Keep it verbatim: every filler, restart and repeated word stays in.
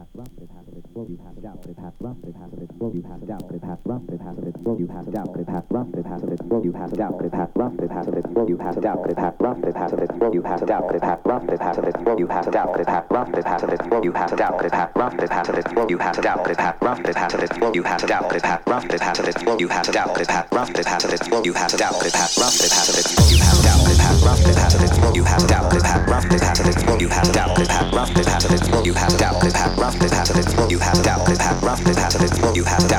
pass rough, they pass it, well, you pass it out, they pass rough, they pass it, well, you pass it out, they pass rough, they pass it, well, you pass it out, they pass rough, they pass it, well, you pass it out, they pass rough, they pass it, well, you pass it out, they pass rough, they pass it, well, you pass it out, they pass rough, they pass it, well, you pass it out, they pass rough, they pass it, well, you pass it out, they pass rough, they pass it, well, you pass it out, they pass rough, they pass it, well, you pass it out, they pass rough, they pass it, well, you pass it out, they pass rough, they pass it, well, you pass it out, they pass rough, they pass it, well, you pass it out, they pass rough, they pass it, well, you pass it out, they pass rough, they pass it, well, you pass it out, they pass rough, they pass it, well, you pass it out, they pass rough, they pass it, well, you pass it out, they pass rough, they pass it, well, you pass it out.